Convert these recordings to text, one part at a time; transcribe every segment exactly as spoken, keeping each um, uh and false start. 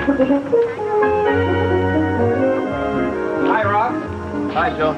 Hi, Rob. Hi, Joe.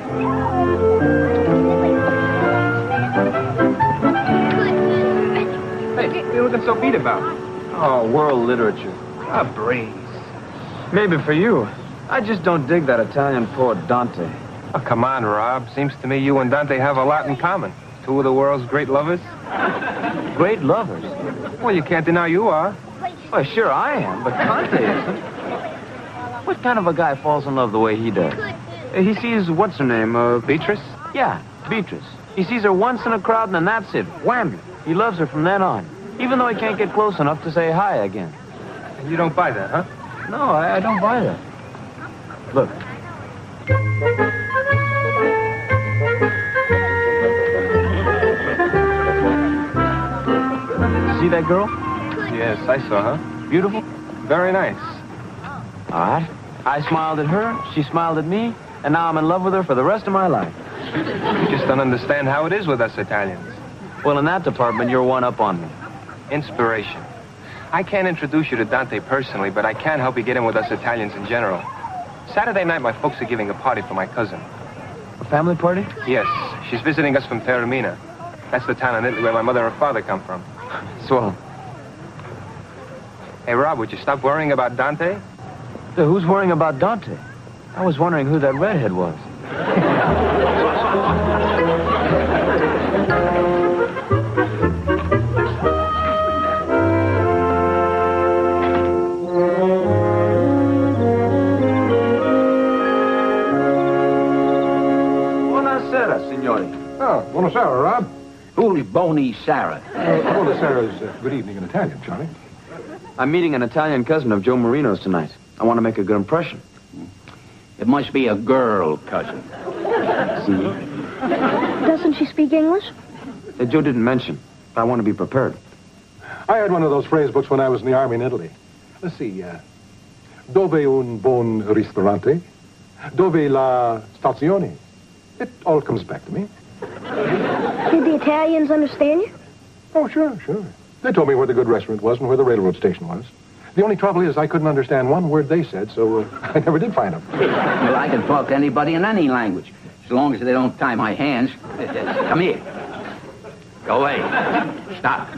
Hey, what are you looking so beat about? Oh, world literature. A breeze. Maybe for you. I just don't dig that Italian poet Dante. Oh, come on, Rob. Seems to me you and Dante have a lot in common. Two of the world's great lovers. Great lovers. Well, you can't deny you are. Well, sure I am, but Dante isn't. What kind of a guy falls in love the way he does? He sees, what's her name, uh... Beatrice? Yeah, Beatrice. He sees her once in a crowd and then that's it. Wham! He loves her from then on. Even though he can't get close enough to say hi again. And you don't buy that, huh? No, I, I don't buy that. Look. See that girl? Yes, I saw her. Beautiful? Very nice. All right. I smiled at her, she smiled at me, and now I'm in love with her for the rest of my life. You just don't understand how it is with us Italians. Well, in that department, you're one up on me. Inspiration. I can't introduce you to Dante personally, but I can help you get in with us Italians in general. Saturday night, my folks are giving a party for my cousin. A family party? Yes, she's visiting us from Taormina. That's the town in Italy where my mother and father come from. Swell. Hey, Rob, would you stop worrying about Dante? So who's worrying about Dante? I was wondering who that redhead was. Buonasera, signori. Oh, buonasera, Rob. Uli boni Sarah. Uh, buonasera is uh, good evening in Italian, Charlie. I'm meeting an Italian cousin of Joe Marino's tonight. I want to make a good impression. It must be a girl cousin. See? Doesn't she speak English? Uh, Joe didn't mention, but I want to be prepared. I had one of those phrase books when I was in the army in Italy. Let's see. Uh, Dove un buon ristorante? Dove la stazione? It all comes back to me. Did the Italians understand you? Oh, sure, sure. They told me where the good restaurant was and where the railroad station was. The only trouble is I couldn't understand one word they said, so uh, I never did find them. Well, I can talk to anybody in any language, as long as they don't tie my hands. Come here. Go away. Stop.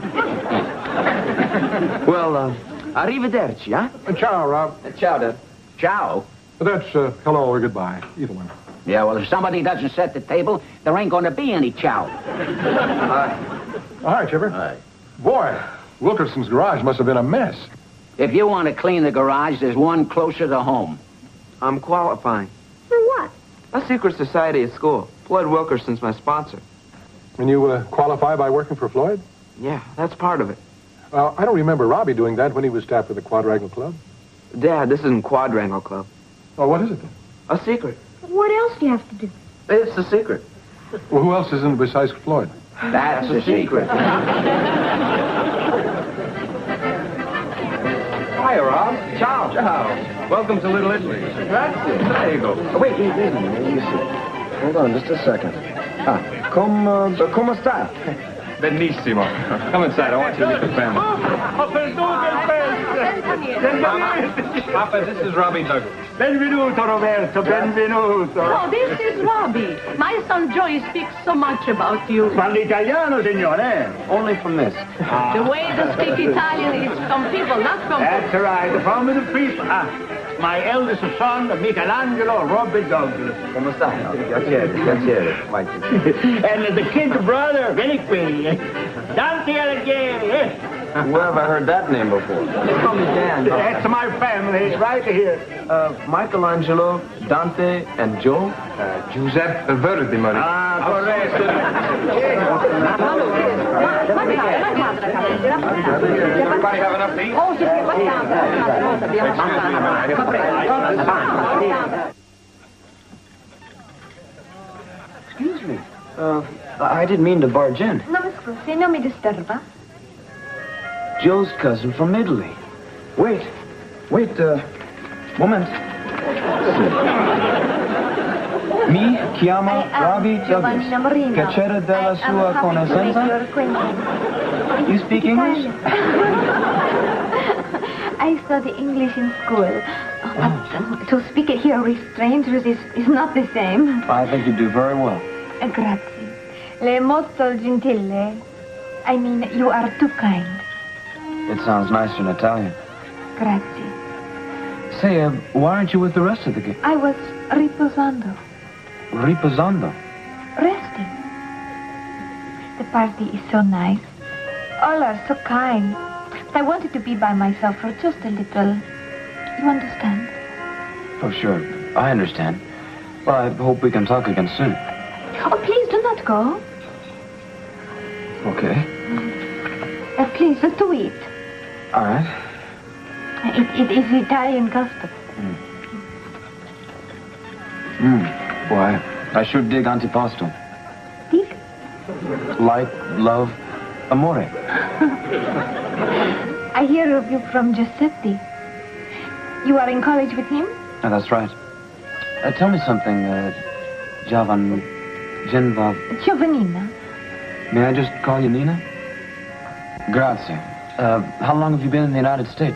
Well, uh, arrivederci, huh? Uh, ciao, Rob. Uh, ciao, Dad. Ciao. That's uh, hello or goodbye, either one. Yeah, well, if somebody doesn't set the table, there ain't going to be any ciao. Hi. Oh, hi, Chipper. Hi. Boy, Wilkerson's garage must have been a mess. If you want to clean the garage, there's one closer to home. I'm qualifying. For what? A secret society at school. Floyd Wilkerson's my sponsor. And you uh, qualify by working for Floyd? Yeah, that's part of it. Well, I don't remember Robbie doing that when he was staff for the Quadrangle Club. Dad, this isn't Quadrangle Club. Oh, what is it then? A secret. What else do you have to do? It's a secret. Well, who else is in it besides Floyd? That's the secret. Hi, Rob. Ciao. Ciao. Welcome to Little Italy. Grazie. There you go. Oh, wait, wait, wait a minute. Let me see. Hold on just a second. Ah, come, uh, come stai? Benissimo. Come inside. I want you to meet the family. Papa, this is Robbie Douglas. Benvenuto, Roberto, benvenuto. Oh, this is Robbie. My son Joey speaks so much about you. Parli italiano, signore. Only from this. The way to speak Italian is from people, not from... That's right, from the people. Ah, my eldest son, Michelangelo Robbie Douglas. Come stai? Piacere, piacere. Vai. And the kid brother, vieni qui. Dante Alighieri. Where have I heard that name before? Just call me Dan. That's my family, it's right here. Uh, Michelangelo, Dante, and Joe? Uh, Giuseppe Verdi, Marie. Ah, corretto. Everybody have enough to eat? Oh, sì, Excuse me. Uh, I didn't mean to barge in. No mi scusi, non mi disturba. Joe's cousin from Italy. Wait. Wait, uh, moment. Mi chiamo Robbie Douglas. Piacere della sua conoscenza. You speak English? I study English in school. But uh, to speak it here with strangers is, is not the same. I think you do very well. Uh, grazie. Le molto gentile. I mean, you are too kind. It sounds nicer in Italian. Grazie. Say, uh, why aren't you with the rest of the gang? I was riposando. Riposando? Resting. The party is so nice. All are so kind. But I wanted to be by myself for just a little. You understand? Oh, sure. I understand. Well, I hope we can talk again soon. Oh, please do not go. Okay. Uh, please, uh, to eat. All right. It, it is Italian custom. Hmm. Why, I sure dig antipasto. Dig? Like, love, amore. I hear of you from Giuseppe. You are in college with him? Oh, that's right. Uh, tell me something, uh, Javan... Genva... Giovannina. May I just call you Nina? Grazie. Uh, how long have you been in the United States?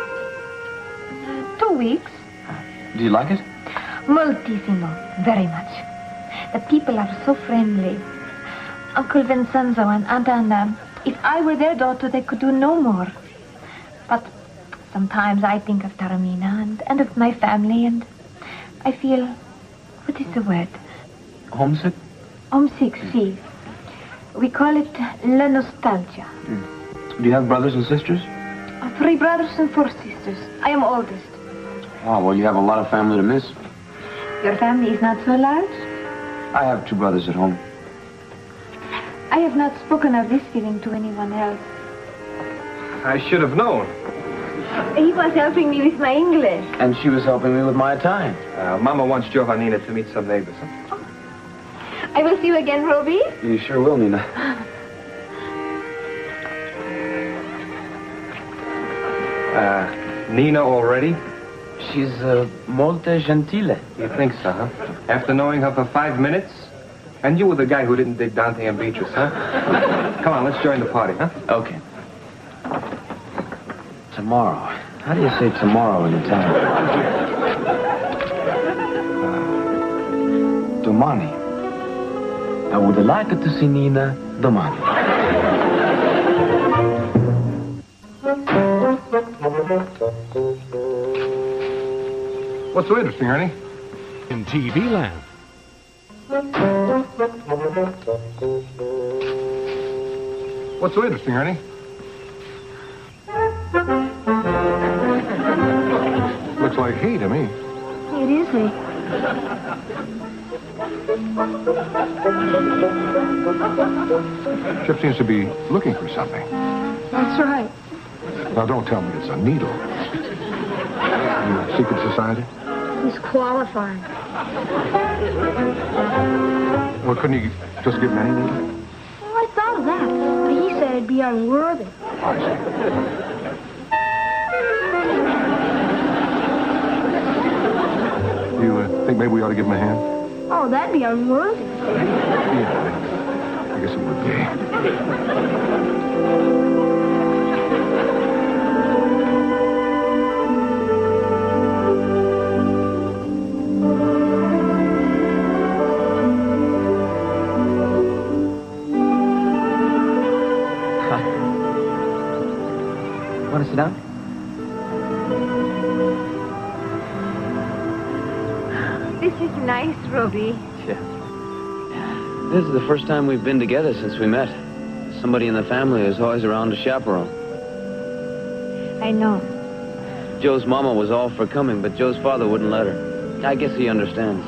Two weeks. Do you like it? Moltissimo. Very much. The people are so friendly. Uncle Vincenzo and Aunt Anna, if I were their daughter, they could do no more. But sometimes I think of Taormina and, and of my family, and I feel... What is the word? Homesick? Homesick, si. We call it la nostalgia. Mm. Do you have brothers and sisters? Uh, Three brothers and four sisters. I am oldest. Oh, well, you have a lot of family to miss. Your family is not so large? I have two brothers at home. I have not spoken of this feeling to anyone else. I should have known. He was helping me with my English. And she was helping me with my Italian. Uh, Mama wants Giovannina to meet some neighbors. Huh? I will see you again, Roby. You sure will, Nina. Uh, Nina already? She's, uh, molto gentile. You think so, huh? After knowing her for five minutes? And you were the guy who didn't dig Dante and Beatrice, huh? Come on, let's join the party, huh? Okay. Tomorrow. How do you say tomorrow in Italian? Uh, domani. I would like to see Nina domani. What's so interesting, Ernie? In T V land. What's so interesting, Ernie? Looks like hay to me. It is he. Chip seems to be looking for something. That's right. Now, don't tell me it's a needle. Your secret society? He's qualified. Well, couldn't you just give him any needle? Well, I thought of that, but he said it'd be unworthy. I see. You uh, think maybe we ought to give him a hand? Oh, that'd be unworthy. Yeah, I guess it would be. Want to sit down? This is nice, Roby. Yeah. This is the first time we've been together since we met. Somebody in the family is always around to chaperone. I know. Joe's mama was all for coming, but Joe's father wouldn't let her. I guess he understands.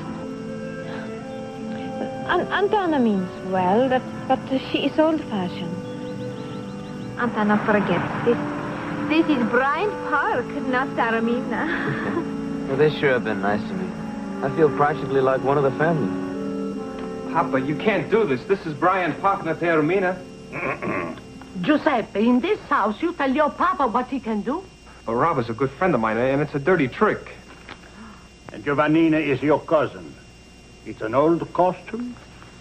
Aunt, Aunt Anna means well, that, but she is old-fashioned. Aunt Anna forgets this. This is Bryant Park, not Taormina. Well, they sure have been nice to me. I feel practically like one of the family. Papa, you can't do this. This is Brian Park, not Taormina. Giuseppe, in this house, you tell your papa what he can do. Well, Rob is a good friend of mine, and it's a dirty trick. And Giovannina is your cousin. It's an old costume,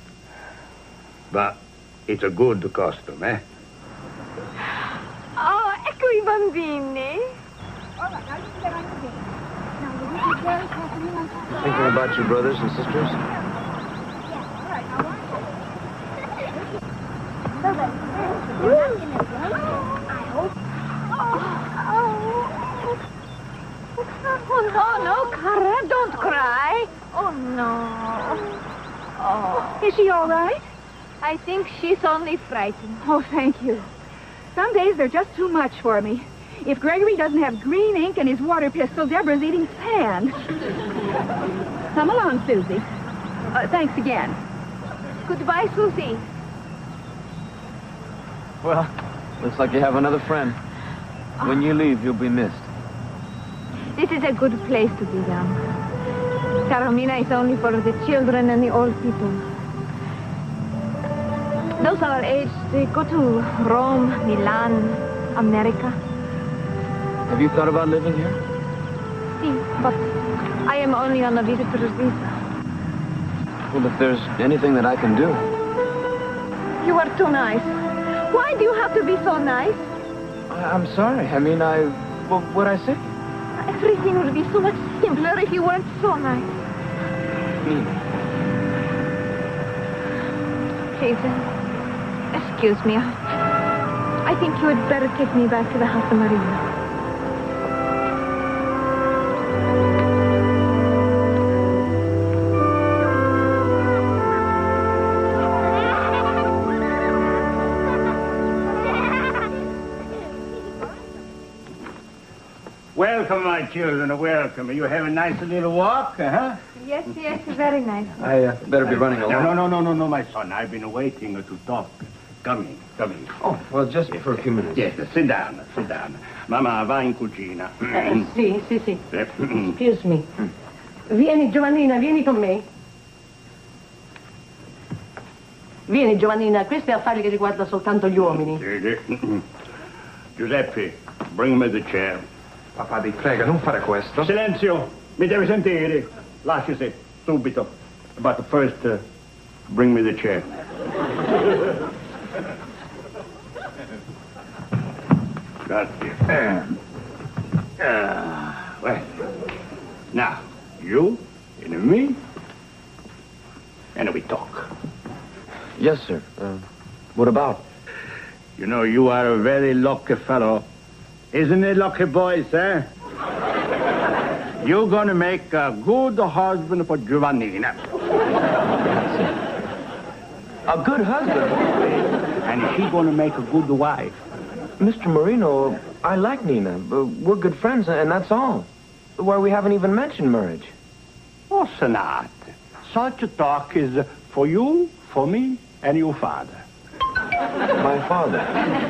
but it's a good costume, eh? Oh, ecco I bambini. You thinking about your brothers and sisters? Oh, no, no, Cara, don't cry. Oh, no. Oh. Is she all right? I think she's only frightened. Oh, thank you. Some days they're just too much for me. If Gregory doesn't have green ink and his water pistol, Deborah's eating sand. Come along, Susie. Uh, thanks again. Goodbye, Susie. Well, looks like you have another friend. When you leave, you'll be missed. This is a good place to be young. Carmina is only for the children and the old people. Those our age, they go to Rome, Milan, America. Have you thought about living here? See, but I am only on a visitor's visa. Well, if there's anything that I can do. You are too nice. Why do you have to be so nice? I, I'm sorry. I mean, I... Well, what'd I say? Everything would be so much simpler if you weren't so nice. Nina. Please, uh, excuse me. I think you had better take me back to the House of Maria. Welcome, my children, welcome. You have a nice little walk, huh? Yes, yes, very nice. I uh, better be running along. No, no, no, no, no, my son. I've been waiting to talk. Come in, come in. Oh, well, just yes, for a few minutes. Yes, sit down, sit down. Mamma, va in cucina. Eh, sì, sì, sì. Excuse me. Vieni, Giovannina, vieni con me. Vieni, Giovannina, questo è affare che riguarda soltanto gli uomini. Sì, sì. Giuseppe, bring me the chair. Papà, ti prego, non fare questo. Silenzio, mi deve sentire. Lasciasi, subito. But first, uh, bring me the chair. Grazie. Uh, uh, well, now, you and me, and we talk. Yes, sir. Uh, what about? You know, you are a very lucky fellow. Isn't it, lucky boys, eh? You're gonna make a good husband for Giovannina. A good husband? And she's gonna make a good wife. Mister Marino, I like Nina. We're good friends, and that's all. Why, we haven't even mentioned marriage. Oh, not. Such a talk is for you, for me, and your father. My father.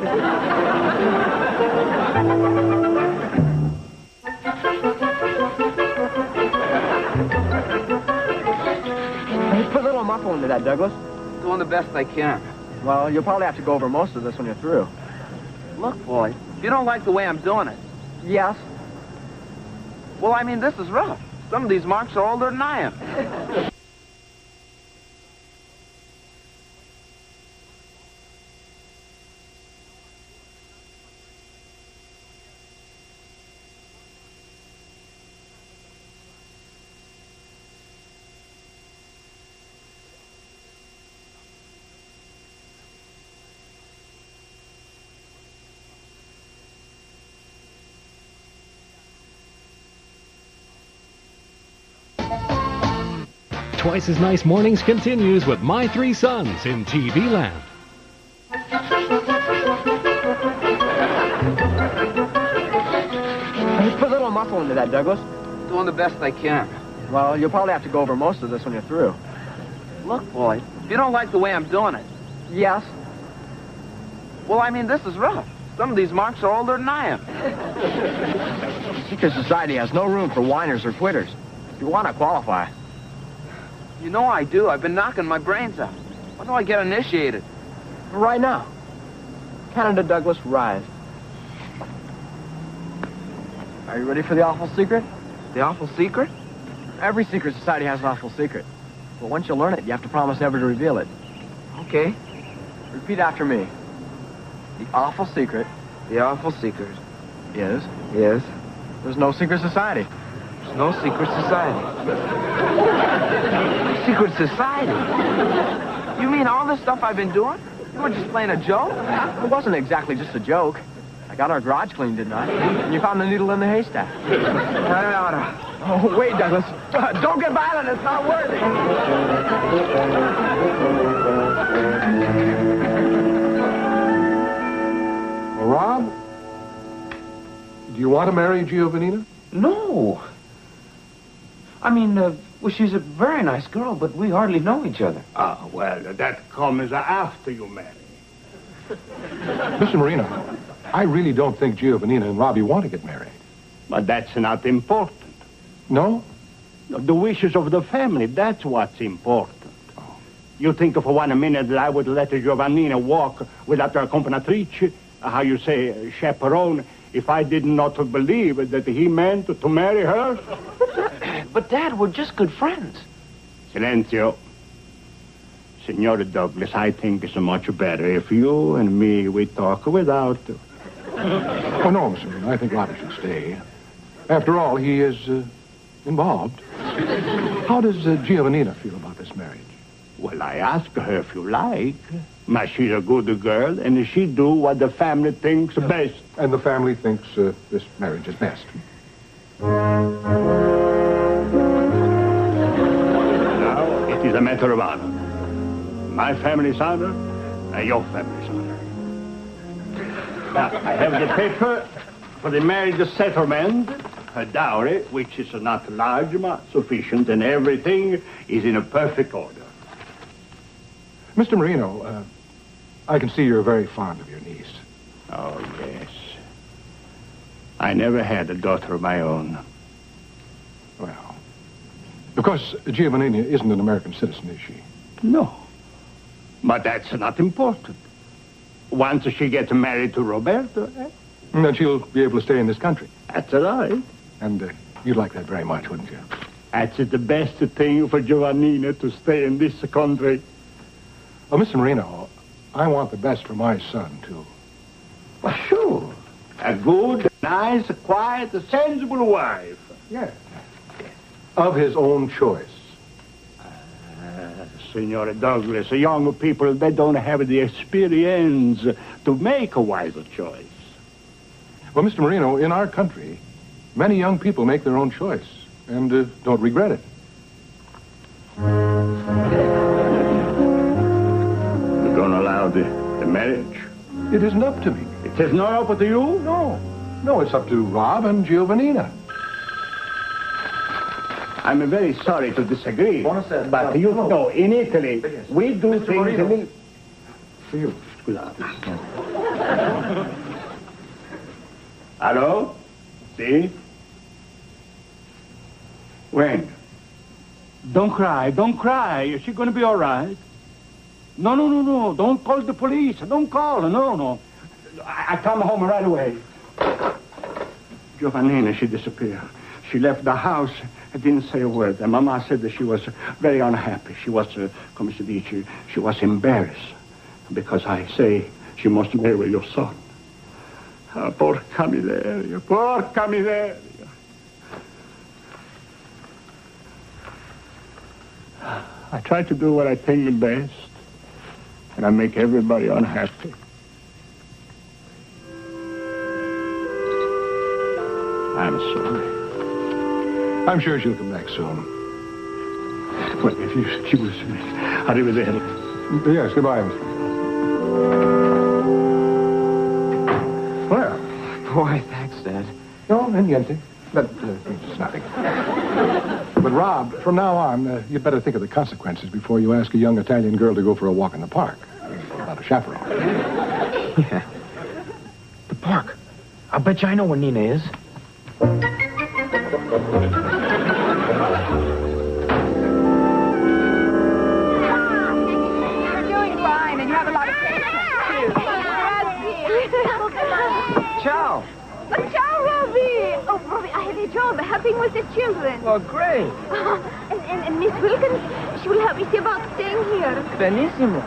Hey, put a little muscle into that, Douglas. Doing the best I can. Well, you'll probably have to go over most of this when you're through. Look, boy, you don't like the way I'm doing it. Yes. Well, I mean, this is rough. Some of these marks are older than I am. Twice as Nice Mornings continues with My Three Sons in T V Land. Hey, put a little muscle into that, Douglas. Doing the best I can. Well, you'll probably have to go over most of this when you're through. Look, boy, you don't like the way I'm doing it. Yes. Well, I mean, this is rough. Some of these marks are older than I am. Secret society has no room for whiners or quitters. If you want to qualify. You know I do. I've been knocking my brains out. When do I get initiated? Right now. Canada Douglas, rise. Are you ready for the awful secret? The awful secret? Every secret society has an awful secret. But once you learn it, you have to promise never to reveal it. Okay. Repeat after me. The awful secret The awful secret is... is... There's no secret society. There's no secret society. Secret society? You mean all this stuff I've been doing? You were just playing a joke? It wasn't exactly just a joke. I got our garage cleaned, didn't I? And you found the needle in the haystack. Oh, wait, Douglas. Uh, don't get violent. It's not worthy. Well, Rob, do you want to marry Giovannina? No. I mean, uh, well, she's a very nice girl, but we hardly know each other. Ah, well, that comes after you marry. Mister Marino, I really don't think Giovannina and Robbie want to get married. But that's not important. No? The wishes of the family, that's what's important. Oh. You think for one minute that I would let Giovannina walk without her accompagnatrice, how you say, chaperone, if I did not believe that he meant to marry her? But, Dad, we're just good friends. Silenzio. Signor Douglas, I think it's much better if you and me, we talk without... Oh, no, Mister Marino, I think Robbie should stay. After all, he is uh, involved. How does uh, Giovannina feel about this marriage? Well, I ask her if you like. But she's a good girl, and she do what the family thinks yeah. best. And the family thinks uh, this marriage is best. Now, it is a matter of honor. My family's honor, and your family's honor. Now, I have the paper for the marriage settlement, a dowry, which is not large, but sufficient, and everything is in a perfect order. Mister Marino, uh, I can see you're very fond of your niece. Oh, yes. I never had a daughter of my own. Well, of course, Giovannina isn't an American citizen, is she? No. But that's not important. Once she gets married to Roberto... Eh? And then she'll be able to stay in this country. That's right. And uh, you'd like that very much, wouldn't you? That's the best thing for Giovannina to stay in this country. Well, Mister Marino, I want the best for my son, too. Well, sure. A good, nice, quiet, sensible wife. Yes. Of his own choice. Uh, Signor Douglas, young people, they don't have the experience to make a wise choice. Well, Mister Marino, in our country, many young people make their own choice and uh, don't regret it. You don't allow the, the marriage? It isn't up to me. It is not up to you? No. No, it's up to Rob and Giovannina. I'm very sorry to disagree. Buonasera. But you know, in Italy, we do Mister things... Marino. In... For you. Scusate. Hello? See? When? Don't cry, don't cry. Is she going to be all right? No, no, no, no. Don't call the police. Don't call. No, no. I, I come home right away. Giovannina, she disappeared. She left the house and didn't say a word. And Mama said that she was very unhappy. She was, uh, come si dice, she was embarrassed. Because I say she must marry your son. Ah, porca miseria, porca miseria. I try to do what I think is best, and I make everybody unhappy. I'm sorry. I'm sure she'll come back soon. Well, if you, she was... Arrivederci. Yes, goodbye, Mister Well... Boy, thanks, Dad. No, niente. That uh, means nothing. But, Rob, from now on, uh, you'd better think of the consequences before you ask a young Italian girl to go for a walk in the park. Without a chaperone. Yeah. The park. I'll bet you I know where Nina is. Ciao. Oh, ciao, Robbie. Oh, Robbie, I have a job helping with the children. Oh, great. Uh, and, and, and Miss Wilkins, she will help me see about staying here. Benissimo.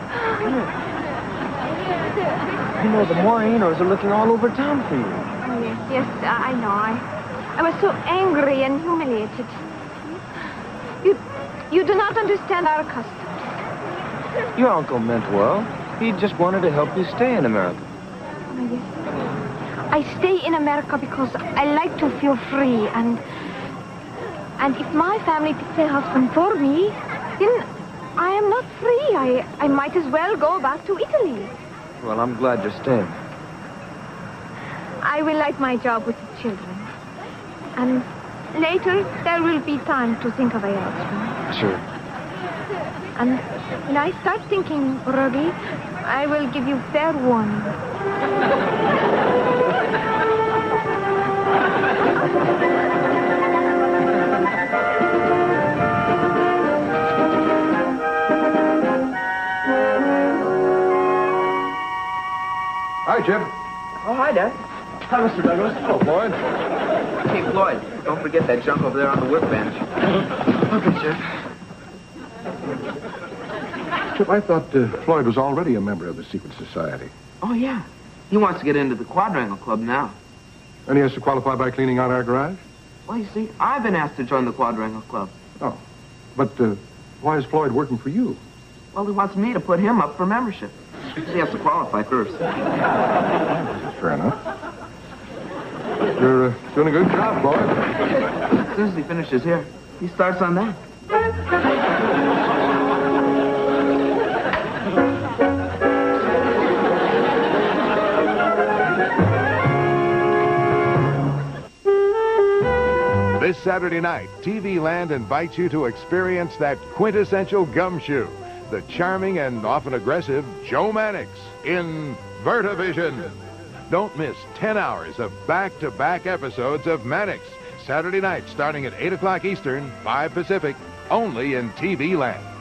You know, the Morinos are looking all over town for you. Yes, yes, I know. I, I I was so angry and humiliated. You, you do not understand our customs. Your uncle meant well. He just wanted to help you stay in America. Oh, yes. I stay in America because I like to feel free, and and if my family picks a husband for me, then I am not free. I, I might as well go back to Italy. Well, I'm glad you're staying. I will like my job with the children. And later, there will be time to think of a husband. Sure. And when I start thinking, Robbie, I will give you fair warning. Hi, Jim. Oh, hi, Dad. Hi, Mister Douglas. Hello, Floyd. Hey, Floyd, don't forget that junk over there on the workbench. Okay, Chip. Chip, I thought uh, Floyd was already a member of the secret society. Oh, yeah. He wants to get into the Quadrangle Club now. And he has to qualify by cleaning out our garage? Well, you see, I've been asked to join the Quadrangle Club. Oh. But uh, why is Floyd working for you? Well, he wants me to put him up for membership. He has to qualify first. Fair enough. You're uh, doing a good job, Floyd. As soon as he finishes here, he starts on that. This Saturday night, T V Land invites you to experience that quintessential gumshoe, the charming and often aggressive Joe Mannix in Vertivision. Don't miss ten hours of back-to-back episodes of Mannix, Saturday night starting at eight o'clock Eastern, five Pacific, only in T V Land.